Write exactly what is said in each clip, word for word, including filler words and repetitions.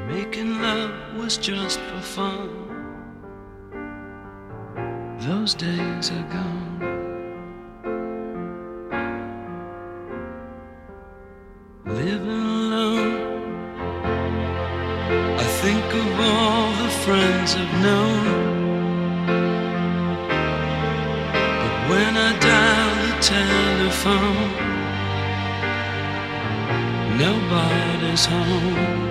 Making love was just for fun. Those days are gone. Living alone, I think of all the friends I've known. But when I dial the telephone, nobody's home.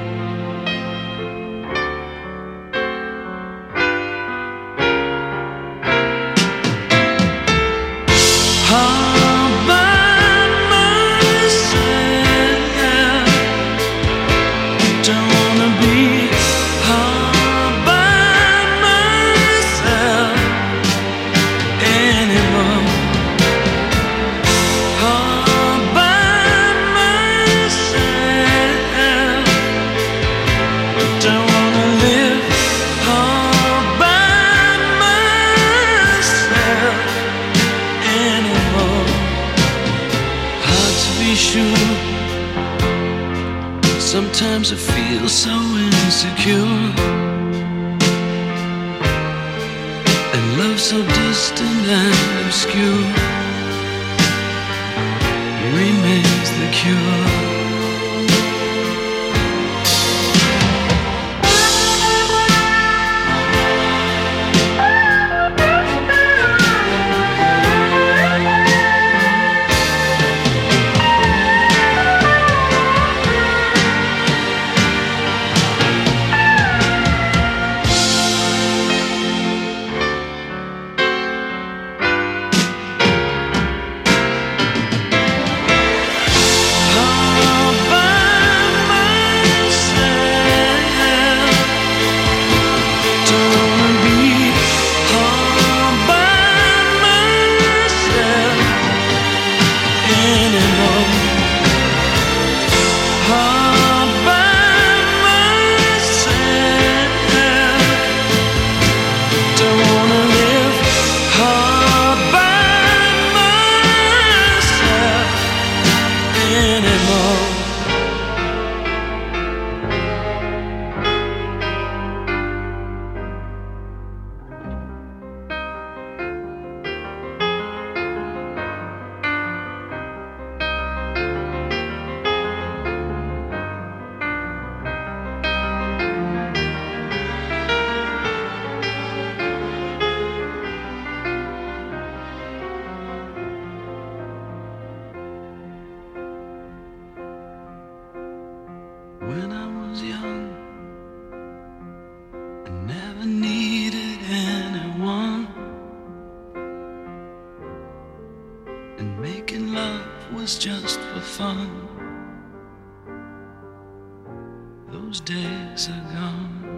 Sometimes I feel so insecure, and love so distant and obscure remains the cure. When I was young, I never needed anyone, and making love was just for fun. Those days are gone.